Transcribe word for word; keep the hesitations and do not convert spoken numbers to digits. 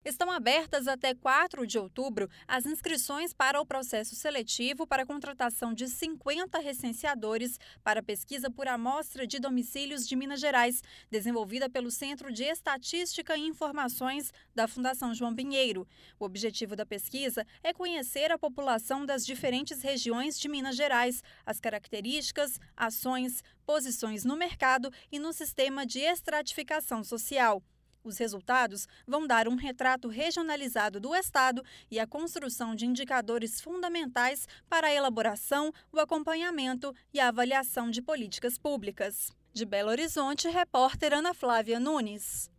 Estão abertas até quatro de outubro as inscrições para o processo seletivo para a contratação de cinquenta recenseadores para pesquisa por amostra de domicílios de Minas Gerais, desenvolvida pelo Centro de Estatística e Informações da Fundação João Pinheiro. O objetivo da pesquisa é conhecer a população das diferentes regiões de Minas Gerais, as características, ações, posições no mercado e no sistema de estratificação social. Os resultados vão dar um retrato regionalizado do Estado e a construção de indicadores fundamentais para a elaboração, o acompanhamento e a avaliação de políticas públicas. De Belo Horizonte, repórter Ana Flávia Nunes.